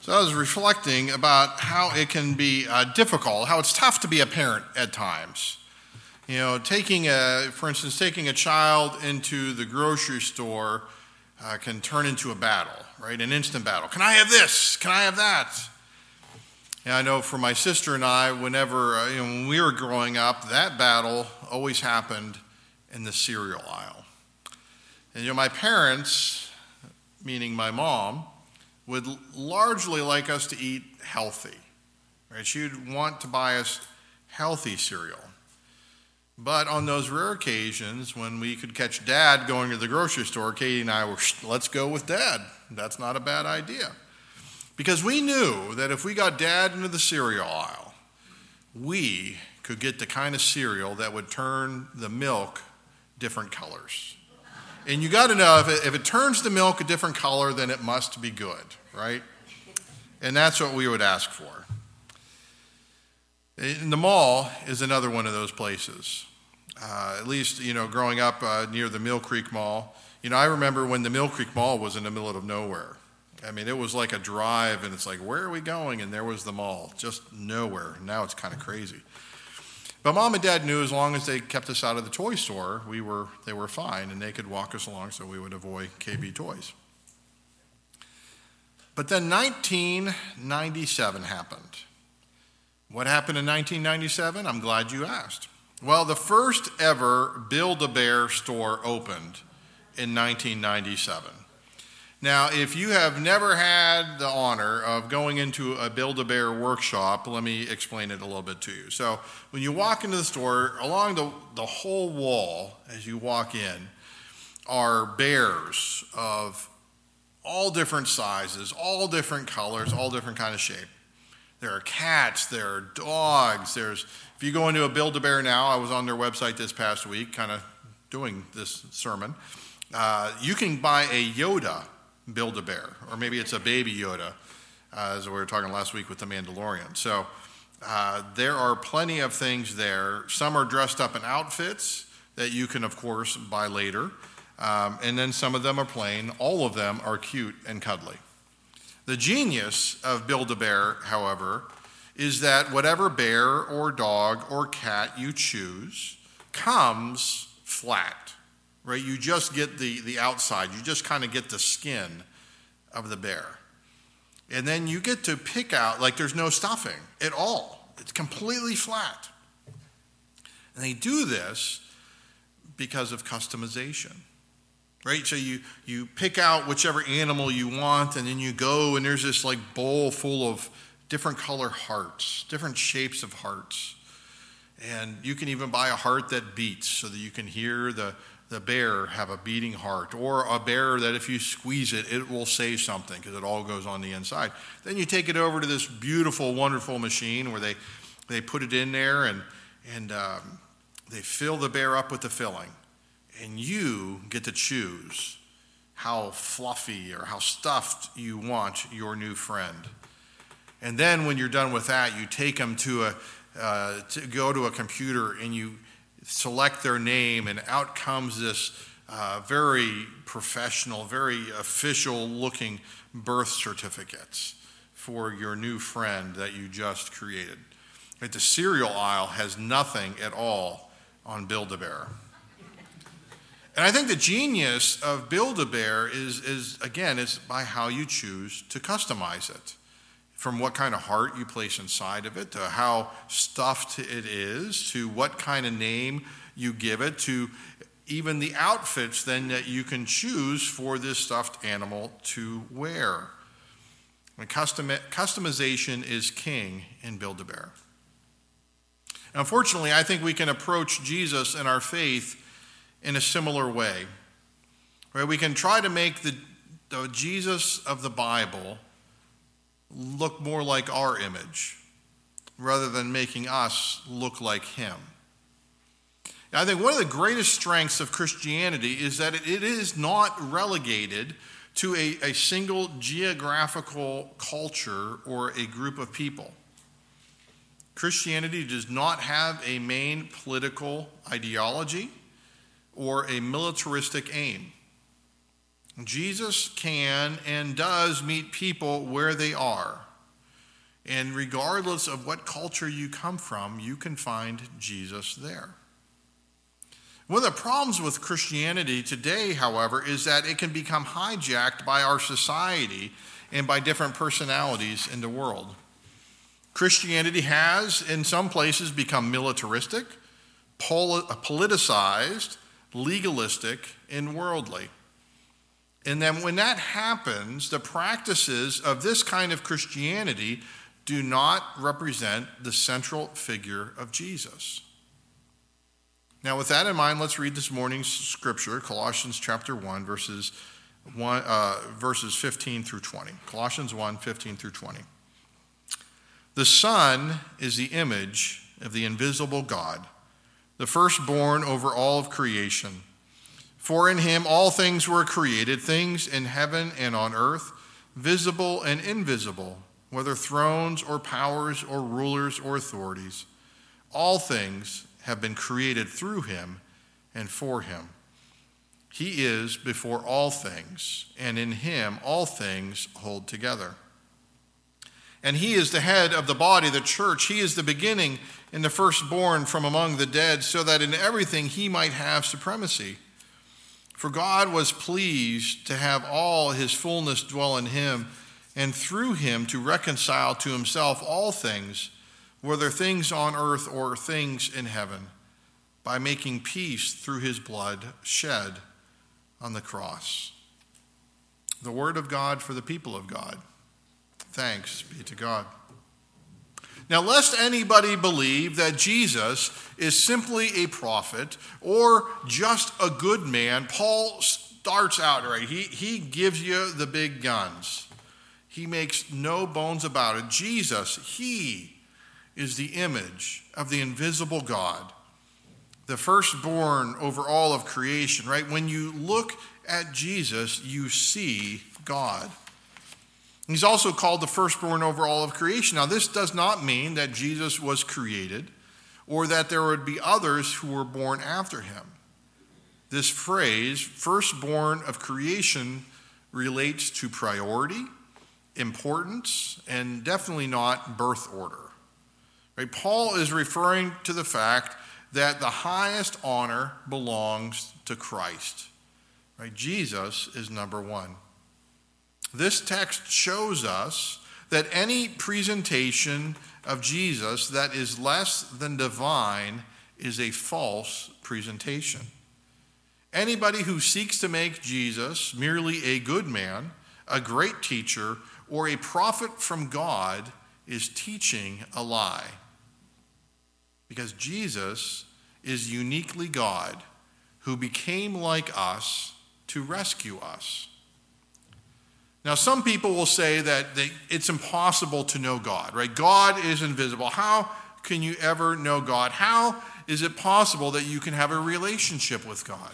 So I was reflecting about how it can be difficult, how it's tough to be a parent at times. You know, for instance, taking a child into the grocery store can turn into a battle, right? An instant battle. Can I have this? Can I have that? And I know for my sister and I, whenever, when we were growing up, that battle always happened in the cereal aisle. And my parents, meaning my mom, would largely like us to eat healthy, right? She would want to buy us healthy cereal. But on those rare occasions when we could catch Dad going to the grocery store, Katie and I were, let's go with Dad. That's not a bad idea. Because we knew that if we got Dad into the cereal aisle, we could get the kind of cereal that would turn the milk different colors. And you got to know, if it turns the milk a different color, then it must be good, right? And that's what we would ask for. And the mall is another one of those places. At least, growing up near the Mill Creek Mall, I remember when the Mill Creek Mall was in the middle of nowhere. I mean, it was like a drive, and it's like, where are we going? And there was the mall, just nowhere. Now it's kind of crazy. But Mom and Dad knew as long as they kept us out of the toy store, they were fine, and they could walk us along so we would avoid KB Toys. But then 1997 happened. What happened in 1997? I'm glad you asked. Well, the first ever Build-A-Bear store opened in 1997. Now, if you have never had the honor of going into a Build-A-Bear workshop, let me explain it a little bit to you. So when you walk into the store, along the whole wall as you walk in are bears of all different sizes, all different colors, all different kind of shape. There are cats, there are dogs, if you go into a Build-A-Bear now, I was on their website this past week kind of doing this sermon, you can buy a Yoda Build-A-Bear, or maybe it's a baby Yoda, as we were talking last week with the Mandalorian. So there are plenty of things there. Some are dressed up in outfits that you can, of course, buy later. And then some of them are plain. All of them are cute and cuddly. The genius of Build-A-Bear, however, is that whatever bear or dog or cat you choose comes flat. Right, you just get the outside. You just kind of get the skin of the bear. And then you get to pick out, like there's no stuffing at all. It's completely flat. And they do this because of customization. Right, so you pick out whichever animal you want, and then you go, and there's this like bowl full of different color hearts, different shapes of hearts. And you can even buy a heart that beats so that you can hear the bear have a beating heart, or a bear that if you squeeze it, it will say something because it all goes on the inside. Then you take it over to this beautiful, wonderful machine where they put it in there and they fill the bear up with the filling. And you get to choose how fluffy or how stuffed you want your new friend. And then when you're done with that, you take them to go to a computer and you select their name, and out comes this very professional, very official-looking birth certificates for your new friend that you just created. Right, the cereal aisle has nothing at all on Build-A-Bear. And I think the genius of Build-A-Bear is by how you choose to customize it. From what kind of heart you place inside of it, to how stuffed it is, to what kind of name you give it, to even the outfits then that you can choose for this stuffed animal to wear. And customization is king in Build-A-Bear. Unfortunately, I think we can approach Jesus and our faith in a similar way. Right? We can try to make the Jesus of the Bible look more like our image rather than making us look like him. Now, I think one of the greatest strengths of Christianity is that it is not relegated to a single geographical culture or a group of people. Christianity does not have a main political ideology or a militaristic aim. Jesus can and does meet people where they are. And regardless of what culture you come from, you can find Jesus there. One of the problems with Christianity today, however, is that it can become hijacked by our society and by different personalities in the world. Christianity has, in some places, become militaristic, politicized, legalistic, and worldly. And then when that happens, the practices of this kind of Christianity do not represent the central figure of Jesus. Now, with that in mind, let's read this morning's scripture, Colossians chapter 1, verses 15 through 20. Colossians 1, 15 through 20. The Son is the image of the invisible God, the firstborn over all of creation. For in him all things were created, things in heaven and on earth, visible and invisible, whether thrones or powers or rulers or authorities. All things have been created through him and for him. He is before all things, and in him all things hold together. And he is the head of the body, the church. He is the beginning and the firstborn from among the dead, so that in everything he might have supremacy. For God was pleased to have all his fullness dwell in him, and through him to reconcile to himself all things, whether things on earth or things in heaven, by making peace through his blood shed on the cross. The word of God for the people of God. Thanks be to God. Now, lest anybody believe that Jesus is simply a prophet or just a good man, Paul starts out right. He gives you the big guns. He makes no bones about it. Jesus, he is the image of the invisible God, the firstborn over all of creation, right? When you look at Jesus, you see God. He's also called the firstborn over all of creation. Now, this does not mean that Jesus was created or that there would be others who were born after him. This phrase, firstborn of creation, relates to priority, importance, and definitely not birth order. Right? Paul is referring to the fact that the highest honor belongs to Christ. Right? Jesus is number one. This text shows us that any presentation of Jesus that is less than divine is a false presentation. Anybody who seeks to make Jesus merely a good man, a great teacher, or a prophet from God is teaching a lie. Because Jesus is uniquely God who became like us to rescue us. Now, some people will say that it's impossible to know God, right? God is invisible. How can you ever know God? How is it possible that you can have a relationship with God?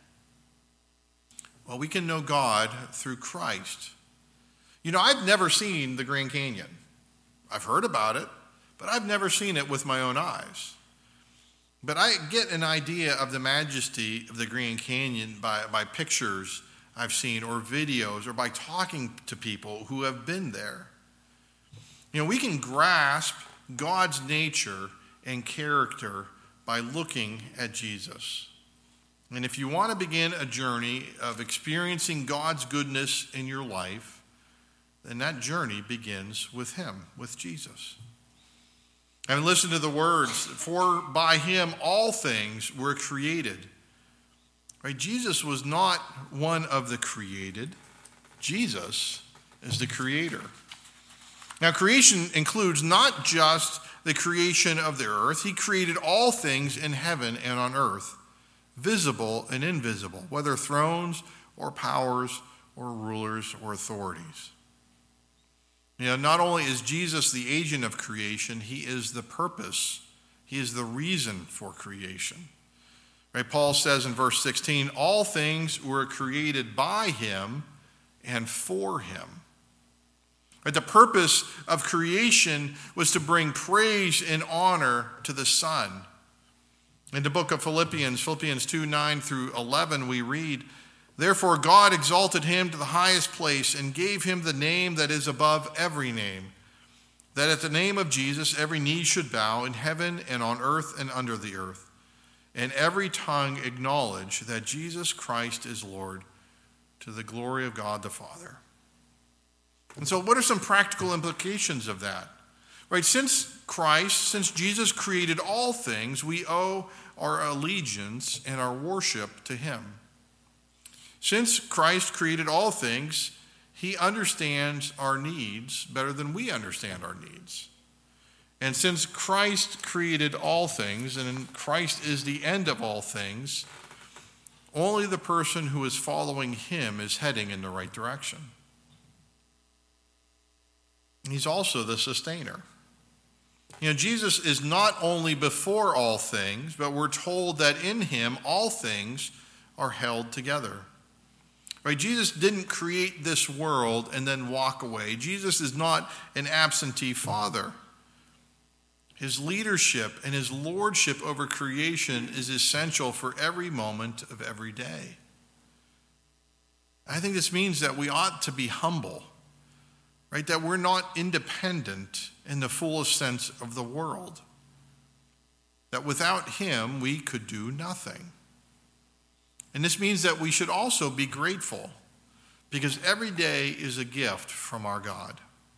Well, we can know God through Christ. You know, I've never seen the Grand Canyon. I've heard about it, but I've never seen it with my own eyes. But I get an idea of the majesty of the Grand Canyon by pictures I've seen or videos or by talking to people who have been there. You know, we can grasp God's nature and character by looking at Jesus. And if you want to begin a journey of experiencing God's goodness in your life, then that journey begins with him, with Jesus. And listen to the words, for by him all things were created. Right? Jesus was not one of the created. Jesus is the creator. Now, creation includes not just the creation of the earth. He created all things in heaven and on earth, visible and invisible, whether thrones or powers or rulers or authorities. You know, not only is Jesus the agent of creation, he is the purpose. He is the reason for creation. Right? Paul says in verse 16, all things were created by him and for him. Right? The purpose of creation was to bring praise and honor to the Son. In the book of Philippians 2, 9 through 11, we read, Therefore God exalted him to the highest place and gave him the name that is above every name, that at the name of Jesus every knee should bow in heaven and on earth and under the earth, and every tongue acknowledge that Jesus Christ is Lord, to the glory of God the Father. And so what are some practical implications of that? Right, since Jesus created all things, we owe our allegiance and our worship to him. Since Christ created all things, he understands our needs better than we understand our needs. And since Christ created all things, and Christ is the end of all things, only the person who is following him is heading in the right direction. He's also the sustainer. Jesus is not only before all things, but we're told that in him all things are held together. Right? Jesus didn't create this world and then walk away. Jesus is not an absentee father. His leadership and his lordship over creation is essential for every moment of every day. I think this means that we ought to be humble, right? That we're not independent in the fullest sense of the word. That without him, we could do nothing. And this means that we should also be grateful, because every day is a gift from our God.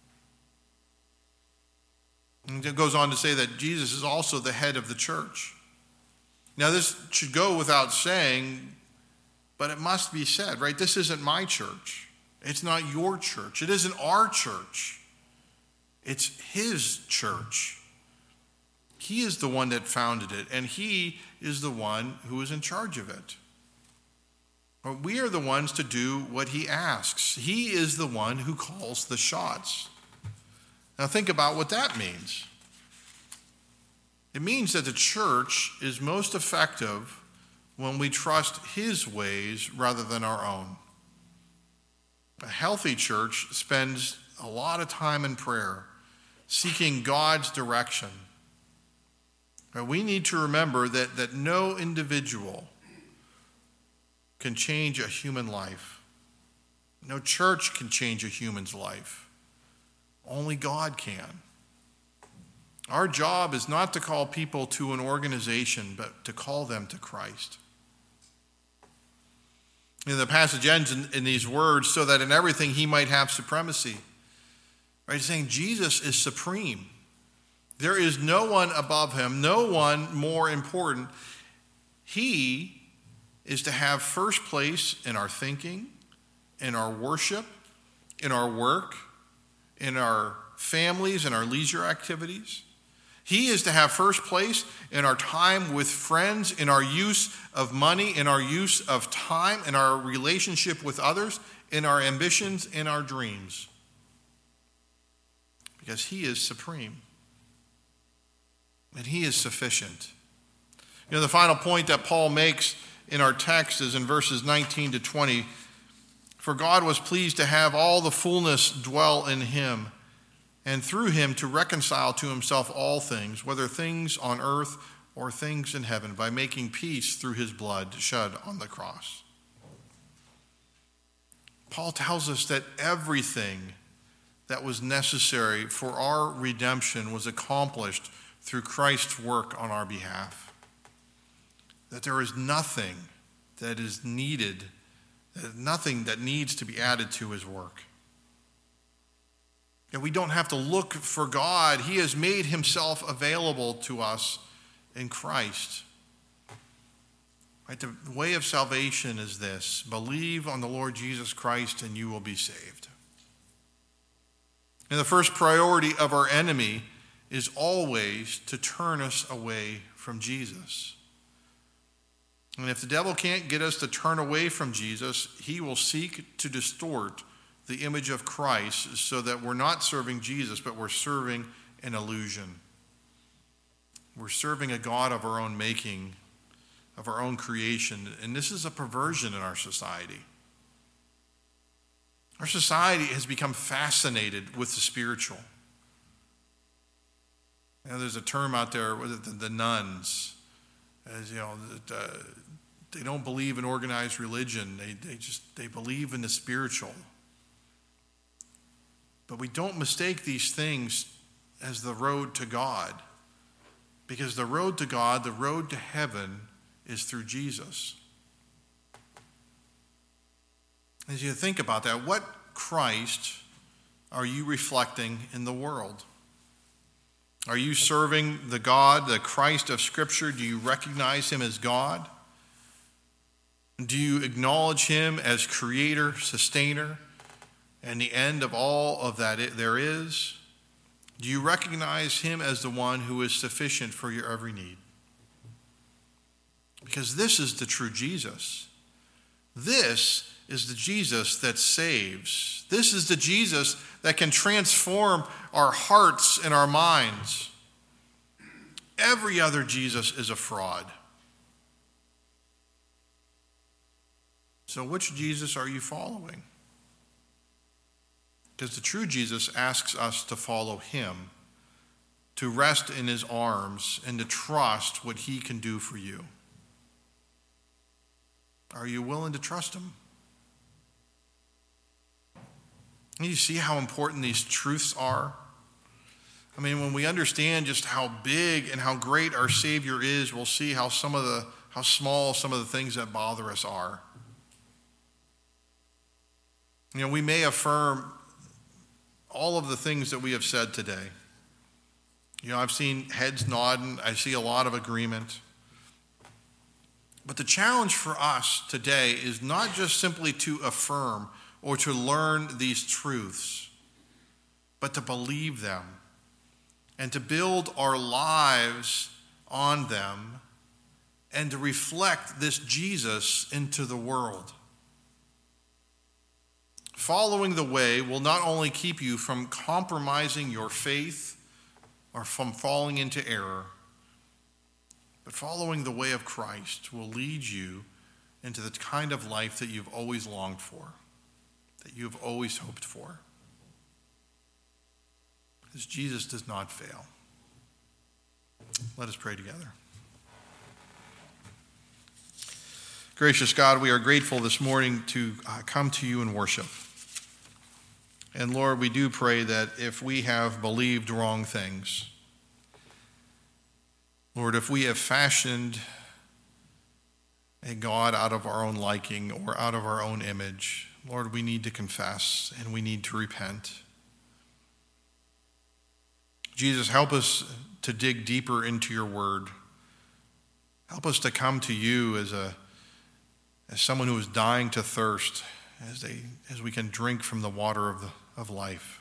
And it goes on to say that Jesus is also the head of the church. Now, this should go without saying, but it must be said, right? This isn't my church. It's not your church. It isn't our church. It's his church. He is the one that founded it, and he is the one who is in charge of it. But we are the ones to do what he asks. He is the one who calls the shots. Now think about what that means. It means that the church is most effective when we trust his ways rather than our own. A healthy church spends a lot of time in prayer, seeking God's direction. But we need to remember that no individual can change a human life. No church can change a human's life. Only God can. Our job is not to call people to an organization, but to call them to Christ. The passage ends in these words, so that in everything he might have supremacy. Right? He's saying Jesus is supreme. There is no one above him, no one more important. He is to have first place in our thinking, in our worship, in our work, in our families, in our leisure activities. He is to have first place in our time with friends, in our use of money, in our use of time, in our relationship with others, in our ambitions, in our dreams. Because he is supreme. And he is sufficient. The final point that Paul makes in our text is in verses 19 to 20. For God was pleased to have all the fullness dwell in him, and through him to reconcile to himself all things, whether things on earth or things in heaven, by making peace through his blood shed on the cross. Paul tells us that everything that was necessary for our redemption was accomplished through Christ's work on our behalf. That there is nothing that is needed, nothing that needs to be added to his work. And we don't have to look for God. He has made himself available to us in Christ. Right? The way of salvation is this: believe on the Lord Jesus Christ and you will be saved. And the first priority of our enemy is always to turn us away from Jesus. And if the devil can't get us to turn away from Jesus, he will seek to distort the image of Christ so that we're not serving Jesus, but we're serving an illusion. We're serving a God of our own making, of our own creation. And this is a perversion in our society. Our society has become fascinated with the spiritual. There's a term out there, the nuns, as They don't believe in organized religion. They believe in the spiritual. But we don't mistake these things as the road to God. Because the road to God, the road to heaven, is through Jesus. As you think about that, what Christ are you reflecting in the world? Are you serving the God, the Christ of Scripture? Do you recognize him as God? Do you acknowledge him as creator, sustainer, and the end of all of that there is? Do you recognize him as the one who is sufficient for your every need? Because this is the true Jesus. This is the Jesus that saves. This is the Jesus that can transform our hearts and our minds. Every other Jesus is a fraud. So which Jesus are you following? Because the true Jesus asks us to follow him, to rest in his arms, and to trust what he can do for you. Are you willing to trust him? And you see how important these truths are? I mean, when we understand just how big and how great our Savior is, we'll see how small some of the things that bother us are. You know, we may affirm all of the things that we have said today. You know, I've seen heads nodding. I see a lot of agreement. But the challenge for us today is not just simply to affirm or to learn these truths, but to believe them and to build our lives on them and to reflect this Jesus into the world. Following the way will not only keep you from compromising your faith or from falling into error, but following the way of Christ will lead you into the kind of life that you've always longed for, that you've always hoped for. Because Jesus does not fail. Let us pray together. Gracious God, we are grateful this morning to come to you in worship. And Lord, we do pray that if we have believed wrong things, Lord, if we have fashioned a God out of our own liking or out of our own image, Lord, we need to confess and we need to repent. Jesus, help us to dig deeper into your word. Help us to come to you as someone who is dying to thirst, as we can drink from the water of life.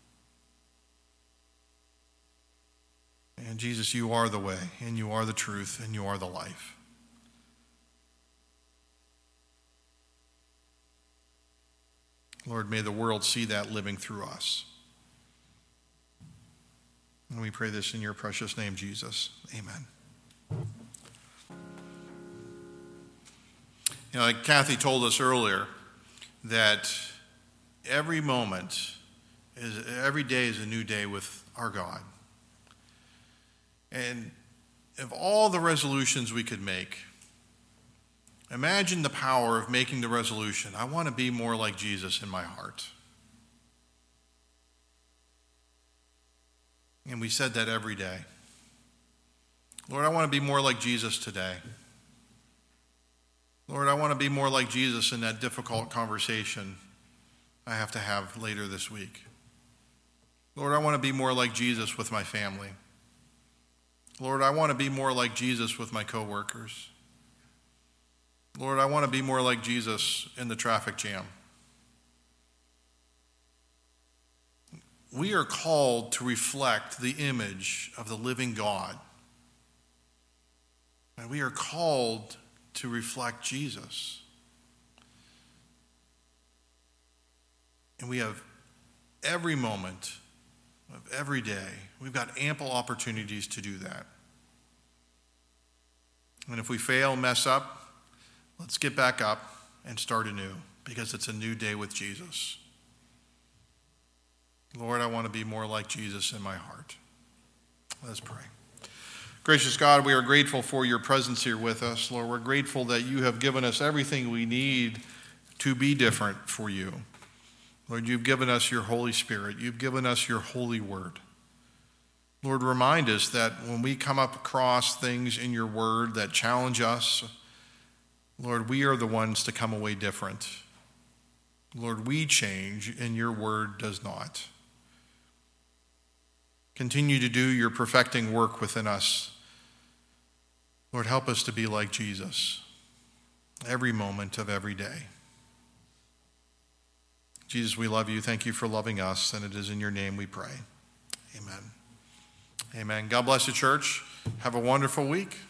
And Jesus, you are the way, and you are the truth, and you are the life. Lord, may the world see that living through us. And we pray this in your precious name, Jesus. Amen. You know, like Kathy told us earlier, that every day is a new day with our God. And of all the resolutions we could make, imagine the power of making the resolution, I want to be more like Jesus in my heart. And we said that every day. Lord, I want to be more like Jesus today. Lord, I want to be more like Jesus in that difficult conversation I have to have later this week. Lord, I want to be more like Jesus with my family. Lord, I want to be more like Jesus with my coworkers. Lord, I want to be more like Jesus in the traffic jam. We are called to reflect the image of the living God. And we are called to reflect Jesus. And we have every moment of every day, we've got ample opportunities to do that. And if we fail, mess up, let's get back up and start anew, because it's a new day with Jesus. Lord, I want to be more like Jesus in my heart. Let's pray. Gracious God, we are grateful for your presence here with us. Lord, we're grateful that you have given us everything we need to be different for you. Lord, you've given us your Holy Spirit. You've given us your holy word. Lord, remind us that when we come up across things in your word that challenge us, Lord, we are the ones to come away different. Lord, we change and your word does not. Continue to do your perfecting work within us. Lord, help us to be like Jesus every moment of every day. Jesus, we love you. Thank you for loving us, and it is in your name we pray. Amen. Amen. God bless you, church. Have a wonderful week.